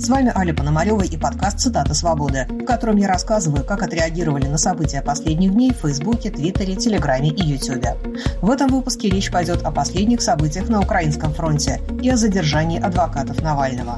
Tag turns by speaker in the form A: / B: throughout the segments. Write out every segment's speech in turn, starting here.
A: С вами Аля Пономарева и подкаст «Цитата свободы», в котором я рассказываю, как отреагировали на события последних дней в Фейсбуке, Твиттере, Телеграме и Ютубе. В этом выпуске речь пойдет о последних событиях на Украинском фронте и о задержании адвокатов Навального.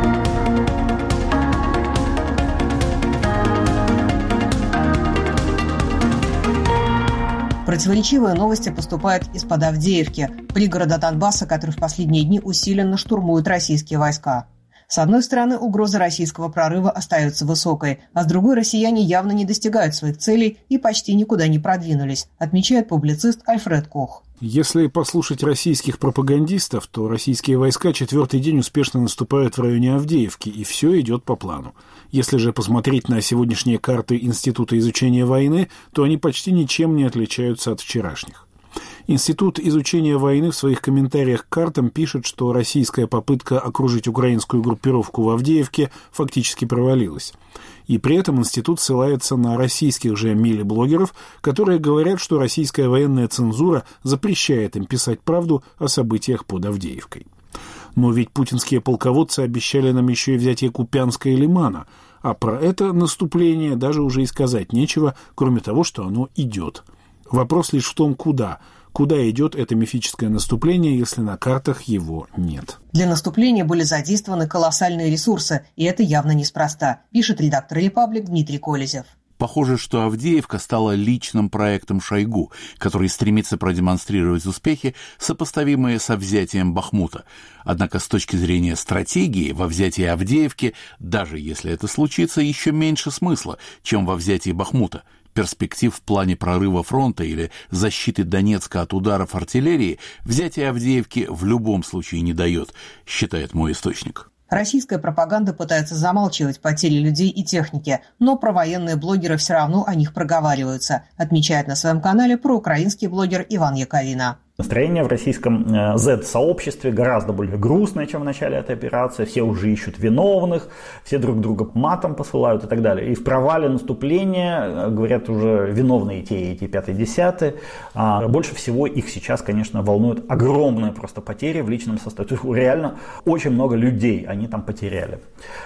A: Противоречивые новости поступают из-под Авдеевки, пригорода Донбасса, который в последние дни усиленно штурмуют российские войска. С одной стороны, угроза российского прорыва остается высокой, а с другой россияне явно не достигают своих целей и почти никуда не продвинулись, отмечает публицист Альфред Кох.
B: Если послушать российских пропагандистов, то российские войска четвертый день успешно наступают в районе Авдеевки, и все идет по плану. Если же посмотреть на сегодняшние карты Института изучения войны, то они почти ничем не отличаются от вчерашних. Институт изучения войны в своих комментариях к картам пишет, что российская попытка окружить украинскую группировку в Авдеевке фактически провалилась. И при этом институт ссылается на российских же мили-блогеров, которые говорят, что российская военная цензура запрещает им писать правду о событиях под Авдеевкой. Но ведь путинские полководцы обещали нам еще и взятие Купянска и Лимана, а про это наступление даже уже и сказать нечего, кроме того, что оно идет. Вопрос лишь в том, куда. Куда идет это мифическое наступление, если на картах его нет?
A: Для наступления были задействованы колоссальные ресурсы, и это явно неспроста, пишет редактор «Репаблик» Дмитрий Колезев.
C: Похоже, что Авдеевка стала личным проектом Шойгу, который стремится продемонстрировать успехи, сопоставимые со взятием Бахмута. Однако с точки зрения стратегии во взятии Авдеевки, даже если это случится, еще меньше смысла, чем во взятии Бахмута. Перспектив в плане прорыва фронта или защиты Донецка от ударов артиллерии взятие Авдеевки в любом случае не дает, считает мой источник.
A: Российская пропаганда пытается замалчивать потери людей и техники, но провоенные блогеры все равно о них проговариваются, отмечает на своем канале проукраинский блогер Иван Яковина.
D: Настроение в российском Z-сообществе гораздо более грустное, чем в начале этой операции. Все уже ищут виновных, все друг друга матом посылают и так далее. И в провале наступления, говорят, уже виновные те, эти 5-10. Больше всего их сейчас, конечно, волнуют огромные просто потери в личном составе. То есть реально очень много людей они там потеряли.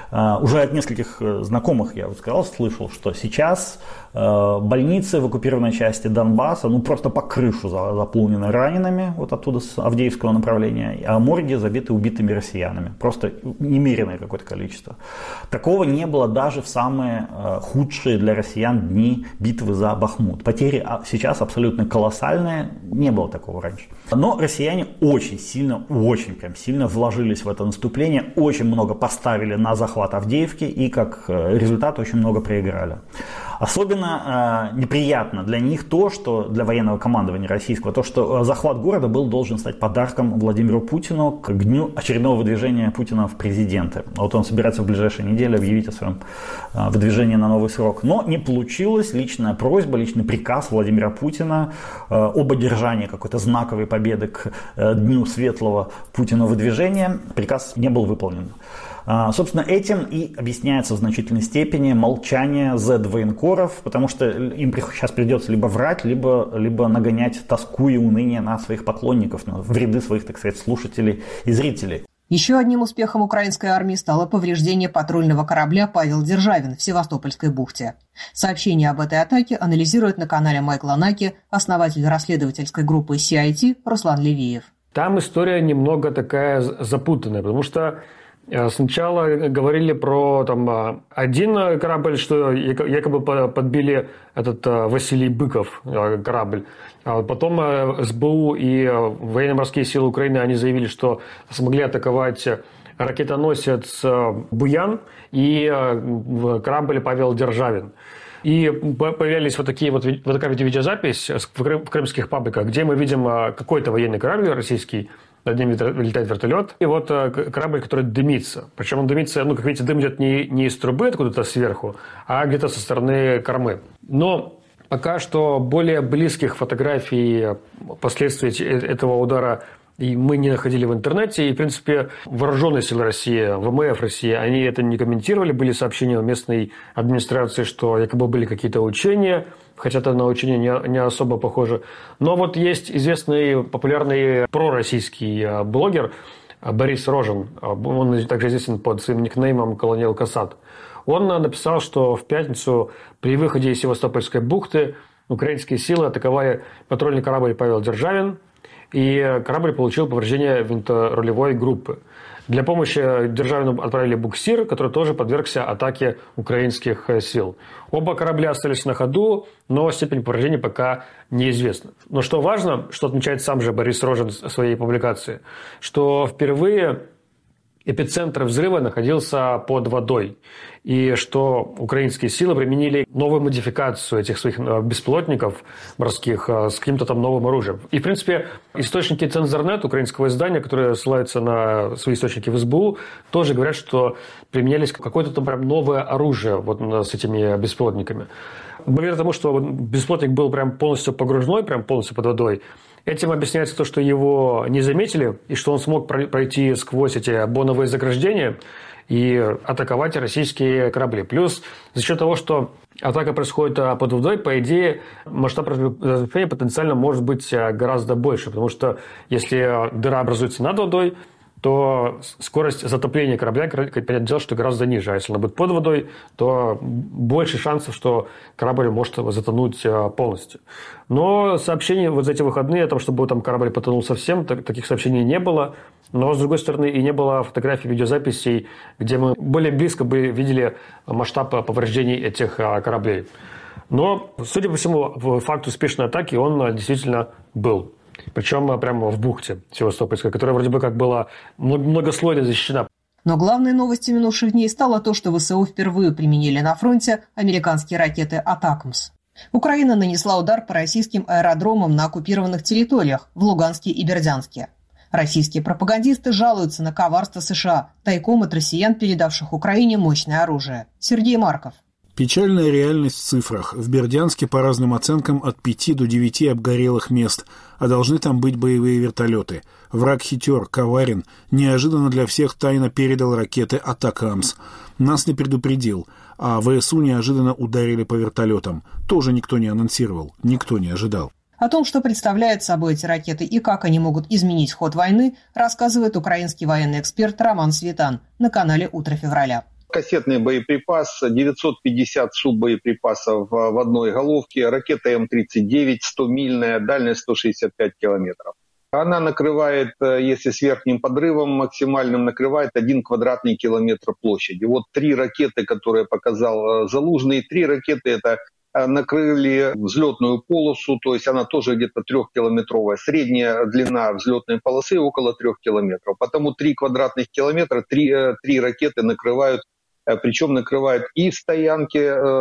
D: Уже от нескольких знакомых, я вот сказал, слышал, что сейчас больницы в оккупированной части Донбасса просто по крышу заполнены ранеными, вот оттуда с Авдеевского направления, а морги забиты убитыми россиянами. Просто немеренное какое-то количество. Такого не было даже в самые худшие для россиян дни битвы за Бахмут. Потери сейчас абсолютно колоссальные, не было такого раньше. Но россияне очень сильно вложились в это наступление, очень много поставили на захват Авдеевки и как результат очень много проиграли. Особенно неприятно для них то, что для военного командования российского, то, что захват города должен стать подарком Владимиру Путину к дню очередного выдвижения Путина в президенты. Вот он собирается в ближайшие недели объявить о своем выдвижении на новый срок. Но не получилось. Личная просьба, личный приказ Владимира Путина об одержании какой-то знаковой победы к дню светлого Путина выдвижения. Приказ не был выполнен. Собственно, этим и объясняется в значительной степени молчание Z-военкоров, потому что им сейчас придется либо врать, либо нагонять тоску и уныние на своих поклонников, в ряды своих, так сказать, слушателей и зрителей.
A: Еще одним успехом украинской армии стало повреждение патрульного корабля «Павел Державин» в Севастопольской бухте. Сообщение об этой атаке анализирует на канале Майкла Наки основатель расследовательской группы CIT Руслан Левиев.
E: Там история немного такая запутанная, потому что сначала говорили про один корабль, что якобы подбили этот Василий Быков корабль. А потом СБУ и военно-морские силы Украины они заявили, что смогли атаковать ракетоносец «Буян» и корабль «Павел Державин». И появились вот такая видеозапись в крымских пабликах, где мы видим какой-то военный корабль российский, над ним летает вертолет, и вот корабль, который дымится. Причем он дымится, как видите, дым идет не из трубы откуда-то сверху, а где-то со стороны кормы. Но пока что более близких фотографий последствий этого удара и мы не находили в интернете. И, в принципе, вооруженные силы России, ВМФ России, они это не комментировали. Были сообщения в местной администрации, что якобы были какие-то учения, хотя это на учения не особо похоже. Но вот есть известный популярный пророссийский блогер Борис Рожен, он также известен под своим никнеймом «Колониал Касат», он написал, что в пятницу при выходе из Севастопольской бухты украинские силы атаковали патрульный корабль «Павел Державин», и корабль получил повреждение винторулевой группы. Для помощи Державину отправили буксир, который тоже подвергся атаке украинских сил. Оба корабля остались на ходу, но степень повреждений пока неизвестна. Но что важно, что отмечает сам же Борис Рожен в своей публикации, что впервые эпицентр взрыва находился под водой, и что украинские силы применили новую модификацию этих своих беспилотников морских с каким-то там новым оружием. И, в принципе, источники Цензорнет, украинского издания, которые ссылаются на свои источники в СБУ, тоже говорят, что применялись какое-то там прям новое оружие вот с этими беспилотниками. Благодаря тому, что беспилотник был прям полностью погружной, прям полностью под водой, этим объясняется то, что его не заметили, и что он смог пройти сквозь эти боновые заграждения и атаковать российские корабли. Плюс за счет того, что атака происходит под водой, по идее, масштаб разрушения потенциально может быть гораздо больше, потому что если дыра образуется над водой, то скорость затопления корабля, понятное дело, что гораздо ниже. А если она будет под водой, то больше шансов, что корабль может затонуть полностью. Но сообщений вот за эти выходные о том, чтобы там корабль потонул совсем, таких сообщений не было. Но, с другой стороны, и не было фотографий, видеозаписей, где мы более близко бы видели масштаб повреждений этих кораблей. Но, судя по всему, факт успешной атаки, он действительно был. Причем прямо в бухте Севастопольской, которая вроде бы как была многослойно защищена.
A: Но главной новостью минувших дней стало то, что ВСУ впервые применили на фронте американские ракеты «Атакамс». Украина нанесла удар по российским аэродромам на оккупированных территориях в Луганске и Бердянске. Российские пропагандисты жалуются на коварство США, тайком от россиян, передавших Украине мощное оружие. Сергей Марков.
B: Печальная реальность в цифрах. В Бердянске, по разным оценкам, от 5 до 9 обгорелых мест, а должны там быть боевые вертолеты. Враг хитер, коварен, неожиданно для всех тайно передал ракеты «Атакамс». Нас не предупредил, а ВСУ неожиданно ударили по вертолетам. Тоже никто не анонсировал, никто не ожидал.
A: О том, что представляют собой эти ракеты и как они могут изменить ход войны, рассказывает украинский военный эксперт Роман Светан на канале «Утро февраля».
F: Кассетный боеприпас, 950 суббоеприпасов в одной головке, ракета М-39, 100-мильная, дальность 165 километров. Она накрывает, если с верхним подрывом максимальным, накрывает 1 квадратный километр площади. Вот 3 ракеты, которые показал Залужный, 3 ракеты это накрыли взлетную полосу, то есть она тоже где-то 3-километровая. Средняя длина взлетной полосы около 3 километров. Потому 3 квадратных километра, 3 ракеты накрывают, причем накрывают и стоянки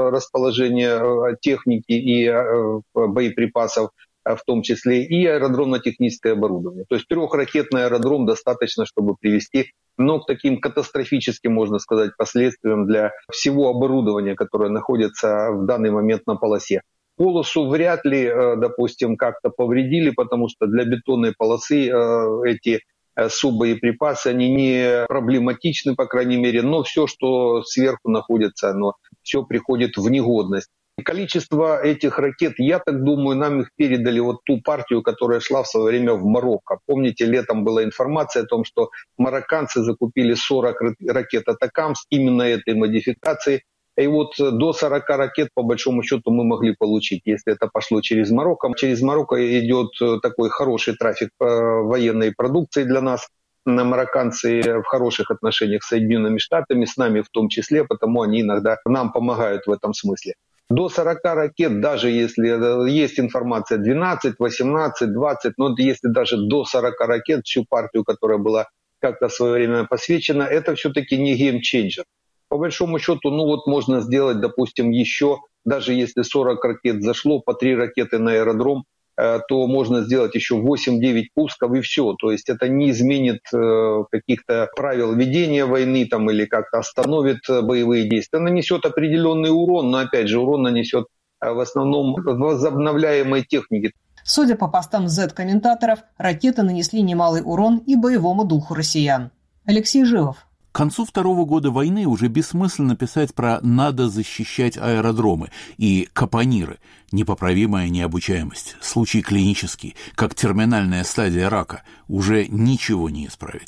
F: расположения техники и боеприпасов, в том числе и аэродромно-техническое оборудование. То есть 3-ракетный аэродром достаточно, чтобы привести к таким катастрофическим, можно сказать, последствиям для всего оборудования, которое находится в данный момент на полосе. Полосу вряд ли, допустим, как-то повредили, потому что для бетонной полосы эти суббоеприпасы, они не проблематичны, по крайней мере, но все, что сверху находится, оно все приходит в негодность. Количество этих ракет, я так думаю, нам их передали вот ту партию, которая шла в свое время в Марокко. Помните, летом была информация о том, что марокканцы закупили 40 ракет «Атакамс» именно этой модификации. И вот до 40 ракет, по большому счету, мы могли получить, если это пошло через Марокко. Через Марокко идет такой хороший трафик военной продукции для нас. Марокканцы в хороших отношениях с Соединенными Штатами, с нами в том числе, потому они иногда нам помогают в этом смысле. До 40 ракет, даже если есть информация 12, 18, 20, но если даже до 40 ракет, всю партию, которая была как-то в свое время посвящена, это все-таки не геймчейнджер. По большому счету, можно сделать, допустим, еще, даже если 40 ракет зашло, по 3 ракеты на аэродром, то можно сделать еще 8-9 пусков и все. То есть это не изменит каких-то правил ведения войны или как-то остановит боевые действия. Нанесет определенный урон, но опять же урон нанесет в основном возобновляемой технике.
A: Судя по постам Z-комментаторов, ракеты нанесли немалый урон и боевому духу россиян. Алексей Живов.
C: К концу второго года войны уже бессмысленно писать про «надо защищать аэродромы» и «капониры». Непоправимая необучаемость, случай клинический, как терминальная стадия рака, уже ничего не исправить.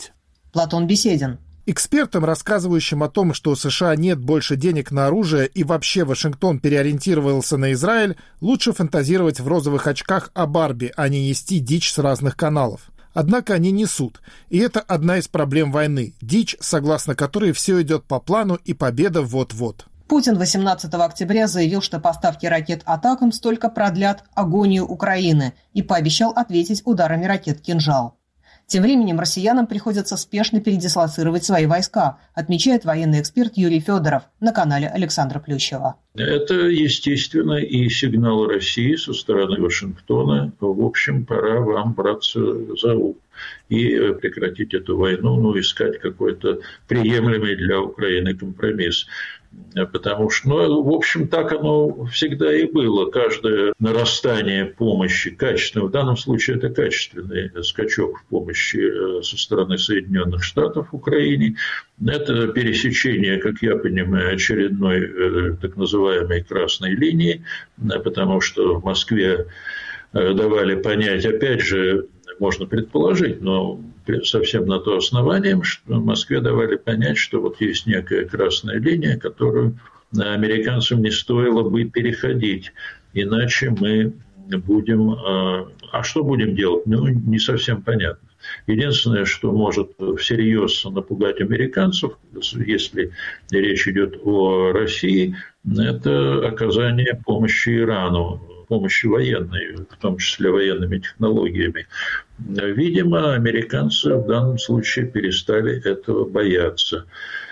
A: Платон Беседин.
G: Экспертам, рассказывающим о том, что у США нет больше денег на оружие и вообще Вашингтон переориентировался на Израиль, лучше фантазировать в розовых очках о Барби, а не нести дичь с разных каналов. Однако они несут, и это одна из проблем войны – дичь, согласно которой все идет по плану и победа вот-вот.
A: Путин 18 октября заявил, что поставки ракет «Атакамс» только продлят агонию Украины и пообещал ответить ударами ракет «Кинжал». Тем временем россиянам приходится спешно передислоцировать свои войска, отмечает военный эксперт Юрий Федоров на канале Александра Плющева.
H: Это, естественно, и сигнал России со стороны Вашингтона. В общем, пора вам браться за ум и прекратить эту войну, искать какой-то приемлемый для Украины компромисс. Потому что, в общем, так оно всегда и было. Каждое нарастание помощи, качественного, в данном случае это качественный скачок в помощи со стороны Соединенных Штатов Украине, это пересечение, как я понимаю, очередной так называемой красной линии, потому что в Москве давали понять, опять же, можно предположить, но совсем на то основанием, что в Москве давали понять, что вот есть некая красная линия, которую американцам не стоило бы переходить, иначе мы будем... А что будем делать? Не совсем понятно. Единственное, что может всерьез напугать американцев, если речь идет о России, это оказание помощи Ирану, помощи военной, в том числе военными технологиями. Видимо, американцы в данном случае перестали этого бояться.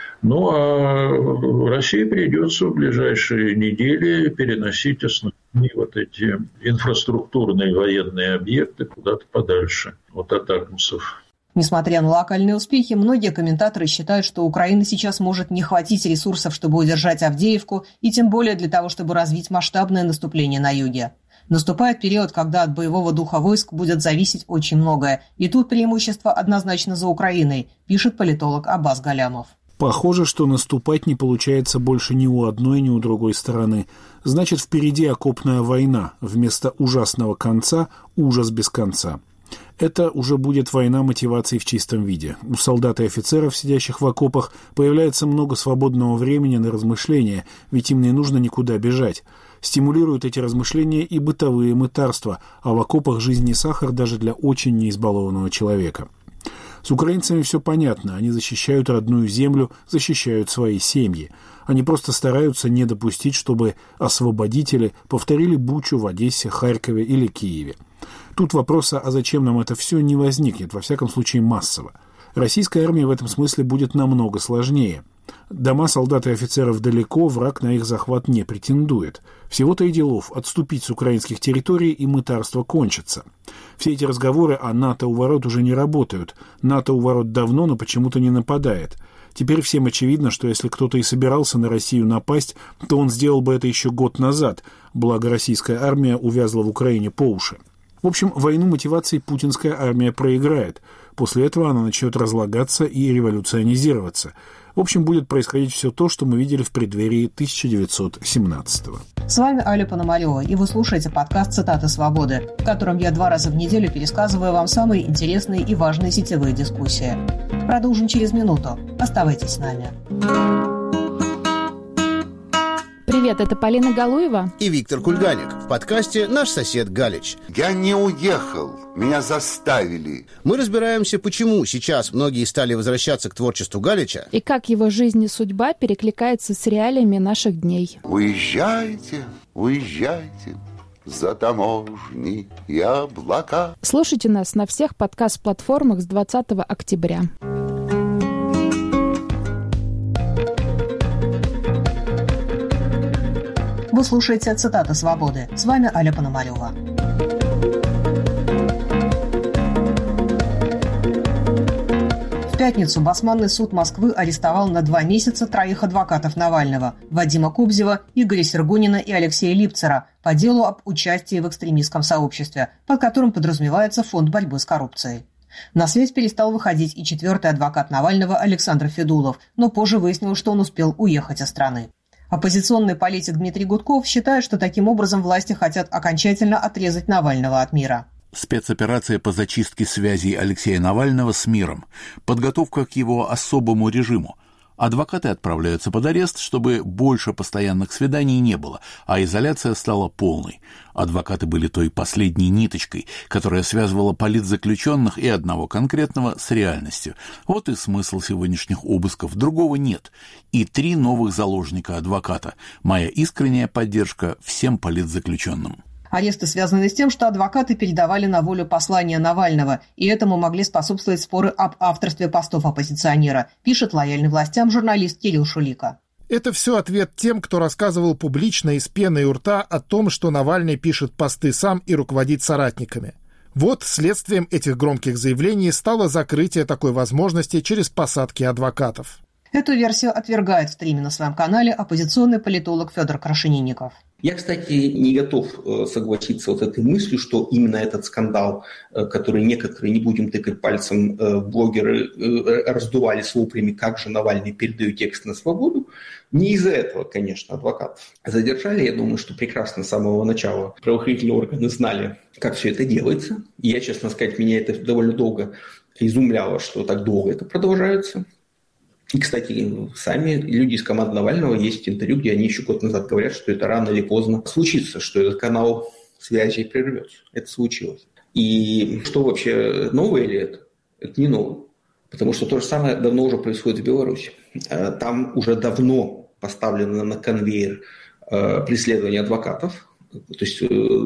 H: А России придется в ближайшие недели переносить основные вот эти инфраструктурные военные объекты куда-то подальше от атакамсов.
A: Несмотря на локальные успехи, многие комментаторы считают, что Украины сейчас может не хватить ресурсов, чтобы удержать Авдеевку, и тем более для того, чтобы развить масштабное наступление на юге. Наступает период, когда от боевого духа войск будет зависеть очень многое, и тут преимущество однозначно за Украиной, пишет политолог Аббас Галямов.
B: Похоже, что наступать не получается больше ни у одной, ни у другой стороны. Значит, впереди окопная война, вместо ужасного конца – ужас без конца. Это уже будет война мотиваций в чистом виде. У солдат и офицеров, сидящих в окопах, появляется много свободного времени на размышления, ведь им не нужно никуда бежать. Стимулируют эти размышления и бытовые мытарства, а в окопах жизнь не сахар даже для очень неизбалованного человека. С украинцами все понятно, они защищают родную землю, защищают свои семьи. Они просто стараются не допустить, чтобы освободители повторили Бучу в Одессе, Харькове или Киеве. Тут вопроса, а зачем нам это все, не возникнет, во всяком случае массово. Российская армия в этом смысле будет намного сложнее. Дома солдат и офицеров далеко, враг на их захват не претендует. Всего-то и делов отступить с украинских территорий, и мытарство кончится. Все эти разговоры о НАТО у ворот уже не работают. НАТО у ворот давно, но почему-то не нападает. Теперь всем очевидно, что если кто-то и собирался на Россию напасть, то он сделал бы это еще год назад, благо российская армия увязла в Украине по уши. В общем, войну мотиваций путинская армия проиграет. После этого она начнет разлагаться и революционизироваться. В общем, будет происходить все то, что мы видели в преддверии 1917-го.
A: С вами Аля Пономарева, и вы слушаете подкаст «Цитаты свободы», в котором я 2 раза в неделю пересказываю вам самые интересные и важные сетевые дискуссии. Продолжим через минуту. Оставайтесь с нами.
I: Привет, это Полина Галуева
J: и Виктор Кульганик в подкасте «Наш сосед Галич».
K: Я не уехал, меня заставили.
J: Мы разбираемся, почему сейчас многие стали возвращаться к творчеству Галича
I: и как его жизнь и судьба перекликаются с реалиями наших дней.
K: Уезжайте, уезжайте за таможни и облака.
I: Слушайте нас на всех подкаст-платформах с 20 октября.
A: Вы слушаете «Цитаты свободы». С вами Аля Пономарева. В пятницу Басманный суд Москвы арестовал на 2 месяца 3 адвокатов Навального – Вадима Кобзева, Игоря Сергунина и Алексея Липцера по делу об участии в экстремистском сообществе, под которым подразумевается Фонд борьбы с коррупцией. На связь перестал выходить и 4-й адвокат Навального Александр Федулов, но позже выяснилось, что он успел уехать из страны. Оппозиционный политик Дмитрий Гудков считает, что таким образом власти хотят окончательно отрезать Навального от мира.
C: Спецоперация по зачистке связей Алексея Навального с миром, подготовка к его особому режиму. Адвокаты отправляются под арест, чтобы больше постоянных свиданий не было, а изоляция стала полной. Адвокаты были той последней ниточкой, которая связывала политзаключенных и одного конкретного с реальностью. Вот и смысл сегодняшних обысков. Другого нет. И 3 новых заложника адвоката. Моя искренняя поддержка всем политзаключенным.
A: Аресты связаны с тем, что адвокаты передавали на волю послания Навального, и этому могли способствовать споры об авторстве постов оппозиционера, пишет лояльный властям журналист Кирилл Шулика.
G: Это все ответ тем, кто рассказывал публично и с пеной у рта о том, что Навальный пишет посты сам и руководит соратниками. Вот следствием этих громких заявлений стало закрытие такой возможности через посадки адвокатов.
A: Эту версию отвергает в стриме на своем канале оппозиционный политолог Федор Крашенинников.
L: Я, кстати, не готов согласиться с этой мыслью, что именно этот скандал, который некоторые, не будем тыкать пальцем, блогеры раздували с воплями, как же Навальный передает текст на свободу, не из-за этого, конечно, адвокатов задержали. Я думаю, что прекрасно с самого начала правоохранительные органы знали, как все это делается. И я, честно сказать, меня это довольно долго изумляло, что так долго это продолжается. И, кстати, сами люди из команды Навального, есть интервью, где они еще год назад говорят, что это рано или поздно случится, что этот канал связи прервется. Это случилось. И что вообще, новое ли это? Это не новое. Потому что то же самое давно уже происходит в Беларуси. Там уже давно поставлено на конвейер преследование адвокатов. То есть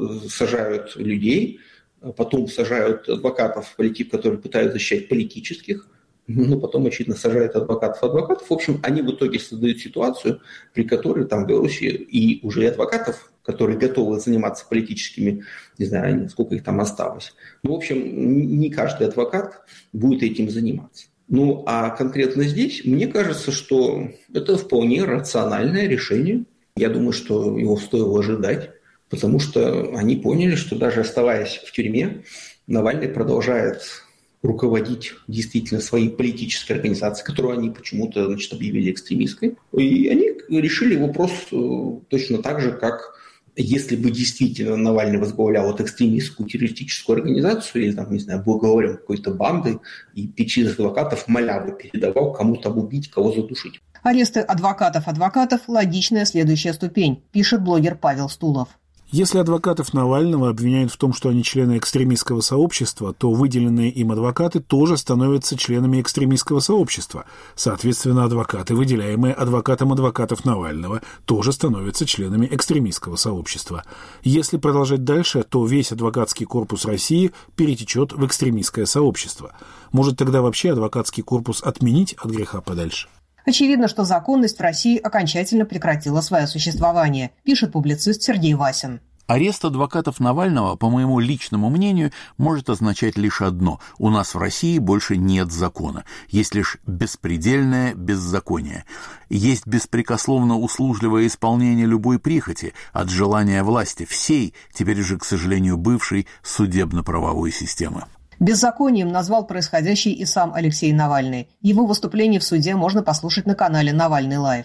L: сажают людей, потом сажают адвокатов, которые пытаются защищать политических, но потом, очевидно, сажают адвокатов. В общем, они в итоге создают ситуацию, при которой там в Беларуси и уже адвокатов, которые готовы заниматься политическими, не знаю, сколько их там осталось. Ну, в общем, не каждый адвокат будет этим заниматься. Ну, а конкретно здесь, мне кажется, что это вполне рациональное решение. Я думаю, что его стоило ожидать, потому что они поняли, что даже оставаясь в тюрьме, Навальный продолжает руководить действительно своей политической организацией, которую они почему-то, объявили экстремистской. И они решили вопрос точно так же, как если бы действительно Навальный возглавлял вот экстремистскую террористическую организацию или, там, не знаю, был главарем какой-то банды и 5 адвокатов моля бы передавал кому-то убить, кого задушить.
A: Аресты адвокатов – логичная следующая ступень, пишет блогер Павел Стулов.
B: Если адвокатов Навального обвиняют в том, что они члены экстремистского сообщества, то выделенные им адвокаты тоже становятся членами экстремистского сообщества. Соответственно, адвокаты, выделяемые адвокатом адвокатов Навального, тоже становятся членами экстремистского сообщества. Если продолжать дальше, то весь адвокатский корпус России перетечет в экстремистское сообщество. Может, тогда вообще адвокатский корпус отменить от греха подальше?
A: Очевидно, что законность в России окончательно прекратила свое существование, пишет публицист Сергей Васин.
C: Арест адвокатов Навального, по моему личному мнению, может означать лишь одно – у нас в России больше нет закона, есть лишь беспредельное беззаконие. Есть беспрекословно услужливое исполнение любой прихоти от желания власти всей, теперь уже, к сожалению, бывшей судебно-правовой системы.
A: Беззаконием назвал происходящее и сам Алексей Навальный. Его выступление в суде можно послушать на канале «Навальный Лайв».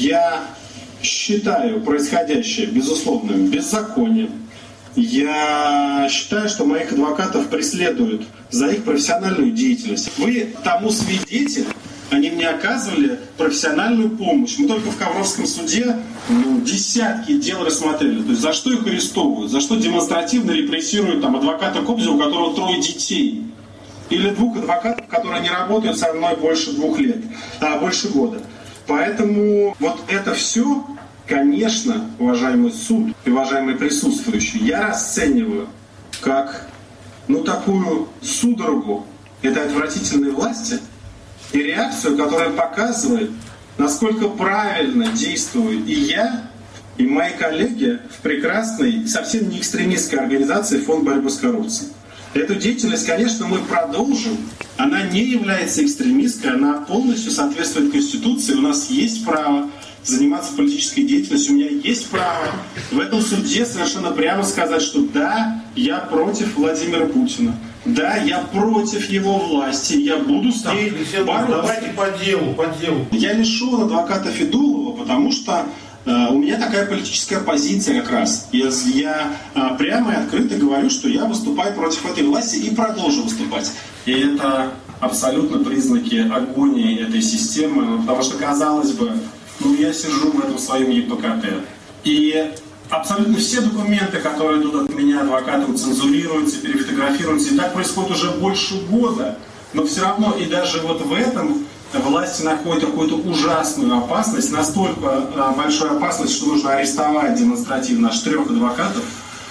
M: Я считаю происходящее безусловным беззаконием. Я считаю, что моих адвокатов преследуют за их профессиональную деятельность. Вы тому свидетель. Они мне оказывали профессиональную помощь. Мы только в Ковровском суде десятки дел рассмотрели. То есть за что их арестовывают, за что демонстративно репрессируют адвоката Кобзева, у которого 3 детей. Или 2 адвокатов, которые не работают со мной больше 2 лет, больше года. Поэтому вот это все, конечно, уважаемый суд и уважаемые присутствующие, я расцениваю как такую судорогу этой отвратительной власти, и реакцию, которая показывает, насколько правильно действую и я, и мои коллеги в прекрасной, совсем не экстремистской организации «Фонд борьбы с коррупцией». Эту деятельность, конечно, мы продолжим. Она не является экстремистской, она полностью соответствует Конституции. У нас есть право заниматься политической деятельностью, у меня есть право в этом суде совершенно прямо сказать, что да, я против Владимира Путина. Да, я против его власти, я буду с ней бороться.
N: Давайте по делу.
M: Я лишен адвоката Федулова, потому что У меня такая политическая позиция как раз. Я прямо и открыто говорю, что я выступаю против этой власти и продолжу выступать. И это абсолютно признаки агонии этой системы, потому что, казалось бы, я сижу в этом своем ЕПКТ, и абсолютно все документы, которые идут от меня адвокатам, цензурируются, перефотографируются, и так происходит уже больше года. Но все равно и даже вот в этом власти находят какую-то ужасную опасность, настолько большую опасность, что нужно арестовать демонстративно аж 3 адвокатов.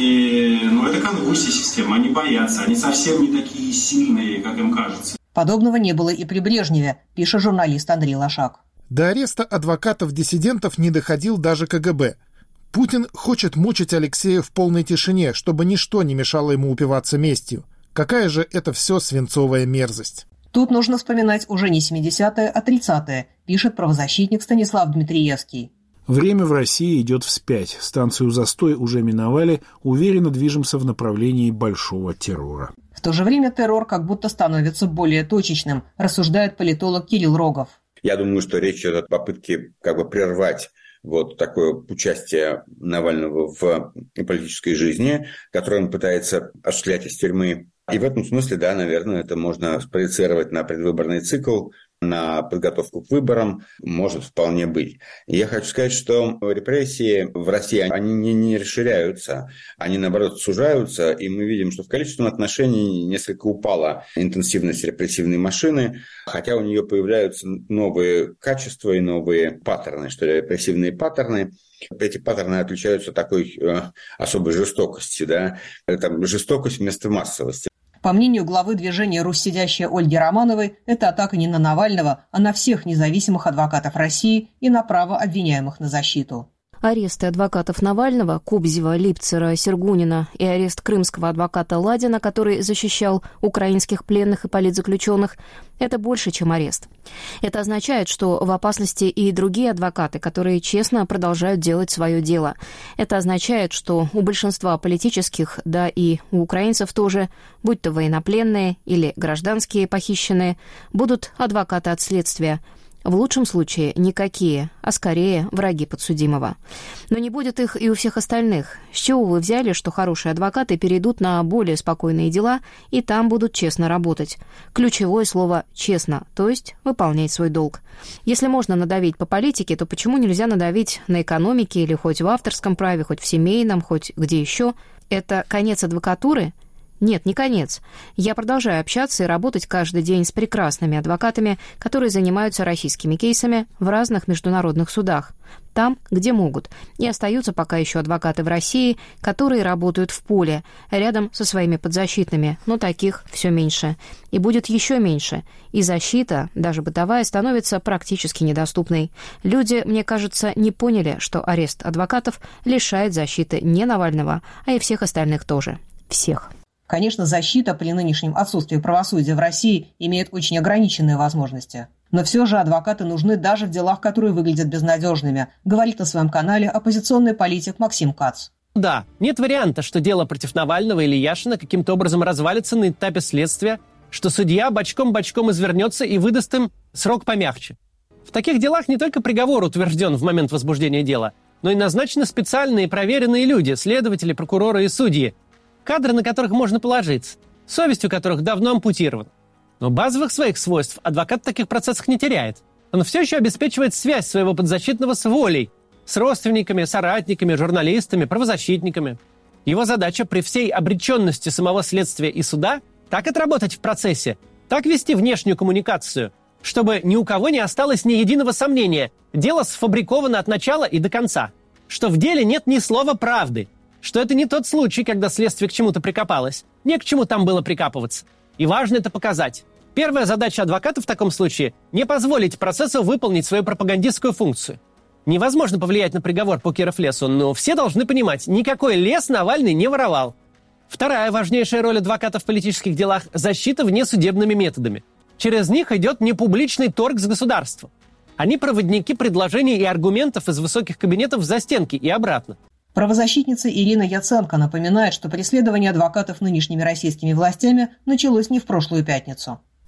M: И это конвульсия системы, они боятся, они совсем не такие сильные, как им кажется.
A: Подобного не было и при Брежневе, пишет журналист Андрей Лошак.
G: До ареста адвокатов-диссидентов не доходил даже КГБ. Путин хочет мучить Алексея в полной тишине, чтобы ничто не мешало ему упиваться местью. Какая же это все свинцовая мерзость.
A: Тут нужно вспоминать уже не 70-е, а 30-е, пишет правозащитник Станислав Дмитриевский.
B: Время в России идет вспять. Станцию «Застой» уже миновали, уверенно движемся в направлении большого террора.
A: В то же время террор как будто становится более точечным, рассуждает политолог Кирилл Рогов.
N: Я думаю, что речь идет о попытке прервать такое участие Навального в политической жизни, которое он пытается осуществлять из тюрьмы. И в этом смысле, да, наверное, это можно спроецировать на предвыборный цикл, на подготовку к выборам, может вполне быть. И я хочу сказать, что репрессии в России, они не расширяются, они, наоборот, сужаются, и мы видим, что в количественном отношении несколько упала интенсивность репрессивной машины, хотя у нее появляются новые качества и новые паттерны, что ли, репрессивные паттерны. Эти паттерны отличаются такой особой жестокостью, да, это жестокость вместо массовости.
A: По мнению главы движения «Русь сидящая» Ольги Романовой, это атака не на Навального, а на всех независимых адвокатов России и на право обвиняемых на защиту.
O: Аресты адвокатов Навального, Кобзева, Липцера, Сергунина и арест крымского адвоката Ладина, который защищал украинских пленных и политзаключенных, это больше, чем арест. Это означает, что в опасности и другие адвокаты, которые честно продолжают делать свое дело. Это означает, что у большинства политических, да и у украинцев тоже, будь то военнопленные или гражданские похищенные, будут адвокаты от следствия. В лучшем случае никакие, а скорее враги подсудимого. Но не будет их и у всех остальных. С чего вы взяли, что хорошие адвокаты перейдут на более спокойные дела и там будут честно работать? Ключевое слово «честно», то есть выполнять свой долг. Если можно надавить по политике, то почему нельзя надавить на экономике или хоть в авторском праве, хоть в семейном, хоть где еще? Это конец адвокатуры? Нет, не конец. Я продолжаю общаться и работать каждый день с прекрасными адвокатами, которые занимаются российскими кейсами в разных международных судах. Там, где могут. И остаются пока еще адвокаты в России, которые работают в поле, рядом со своими подзащитными, но таких все меньше. И будет еще меньше. И защита, даже бытовая, становится практически недоступной. Люди, мне кажется, не поняли, что арест адвокатов лишает защиты не Навального, а и всех остальных тоже. Всех.
A: Конечно, защита при нынешнем отсутствии правосудия в России имеет очень ограниченные возможности. Но все же адвокаты нужны даже в делах, которые выглядят безнадежными, говорит на своем канале оппозиционный политик Максим Кац.
P: Да, нет варианта, что дело против Навального или Яшина каким-то образом развалится на этапе следствия, что судья бочком-бочком извернется и выдаст им срок помягче. В таких делах не только приговор утвержден в момент возбуждения дела, но и назначены специальные проверенные люди, следователи, прокуроры и судьи, кадры, на которых можно положиться, совесть у которых давно ампутирована. Но базовых своих свойств адвокат в таких процессах не теряет. Он все еще обеспечивает связь своего подзащитного с волей, с родственниками, соратниками, журналистами, правозащитниками. Его задача при всей обреченности самого следствия и суда так отработать в процессе, так вести внешнюю коммуникацию, чтобы ни у кого не осталось ни единого сомнения, дело сфабриковано от начала и до конца, что в деле нет ни слова правды, что это не тот случай, когда следствие к чему-то прикопалось. Не к чему там было прикапываться. И важно это показать. Первая задача адвоката в таком случае – не позволить процессу выполнить свою пропагандистскую функцию. Невозможно повлиять на приговор по Киров-Лесу, но все должны понимать, никакой лес Навальный не воровал. Вторая важнейшая роль адвоката в политических делах – защита внесудебными методами. Через них идет непубличный торг с государством. Они проводники предложений и аргументов из высоких кабинетов в застенки и обратно.
A: Правозащитница Ирина Яценко напоминает, что преследование адвокатов нынешними российскими властями началось не в прошлую пятницу.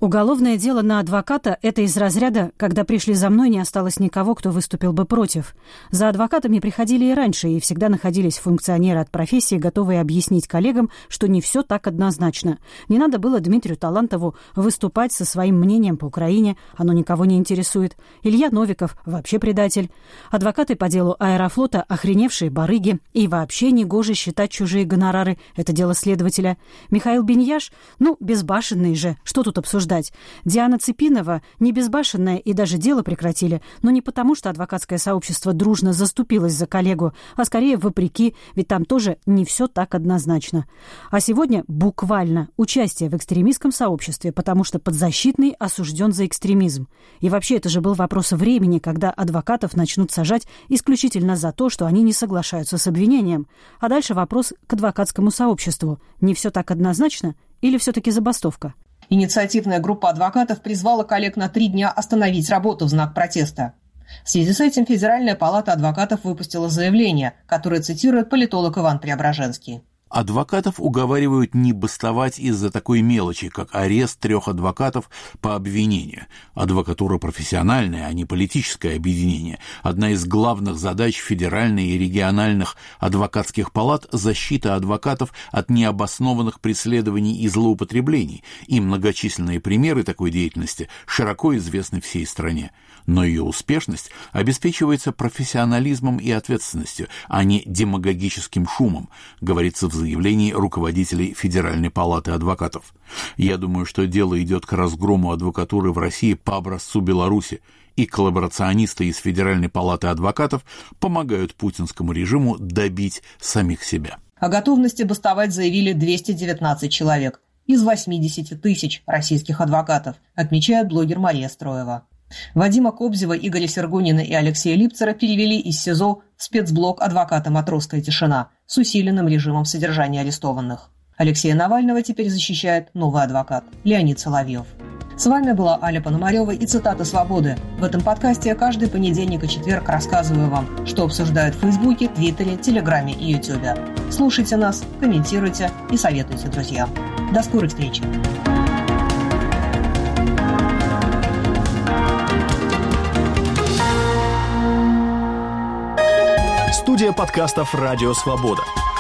Q: Уголовное дело на адвоката – это из разряда, когда пришли за мной, не осталось никого, кто выступил бы против. За адвокатами приходили и раньше, и всегда находились функционеры от профессии, готовые объяснить коллегам, что не все так однозначно. Не надо было Дмитрию Талантову выступать со своим мнением по Украине, оно никого не интересует. Илья Новиков – вообще предатель. Адвокаты по делу Аэрофлота – охреневшие барыги, и вообще негоже считать чужие гонорары – это дело следователя. Михаил Беньяш – безбашенный же, что тут обсуждать? Диана Цепинова не безбашенная и даже дело прекратили, но не потому, что адвокатское сообщество дружно заступилось за коллегу, а скорее вопреки, ведь там тоже не все так однозначно. А сегодня буквально участие в экстремистском сообществе, потому что подзащитный осужден за экстремизм. И вообще это же был вопрос времени, когда адвокатов начнут сажать исключительно за то, что они не соглашаются с обвинением. А дальше вопрос к адвокатскому сообществу. Не все так однозначно или все-таки забастовка?
A: Инициативная группа адвокатов призвала коллег на 3 дня остановить работу в знак протеста. В связи с этим Федеральная палата адвокатов выпустила заявление, которое цитирует политолог Иван Преображенский.
C: Адвокатов уговаривают не бастовать из-за такой мелочи, как арест 3 адвокатов по обвинению. Адвокатура профессиональная, а не политическое объединение. Одна из главных задач федеральных и региональных адвокатских палат – защита адвокатов от необоснованных преследований и злоупотреблений. И многочисленные примеры такой деятельности широко известны всей стране. Но ее успешность обеспечивается профессионализмом и ответственностью, а не демагогическим шумом, говорится в заявлении руководителей Федеральной палаты адвокатов. Я думаю, что дело идет к разгрому адвокатуры в России по образцу Беларуси, и коллаборационисты из Федеральной палаты адвокатов помогают путинскому режиму добить самих себя.
A: О готовности бастовать заявили 219 человек из 80 тысяч российских адвокатов, отмечает блогер Мария Строева. Вадима Кобзева, Игоря Сергунина и Алексея Липцера перевели из СИЗО в спецблок адвоката «Матросская тишина» с усиленным режимом содержания арестованных. Алексея Навального теперь защищает новый адвокат Леонид Соловьев. С вами была Аля Пономарева и цитаты «Свободы». В этом подкасте я каждый понедельник и четверг рассказываю вам, что обсуждают в Фейсбуке, Твиттере, Телеграме и Ютубе. Слушайте нас, комментируйте и советуйте друзьям. До скорой встречи!
R: Студия подкастов «Радио Свобода».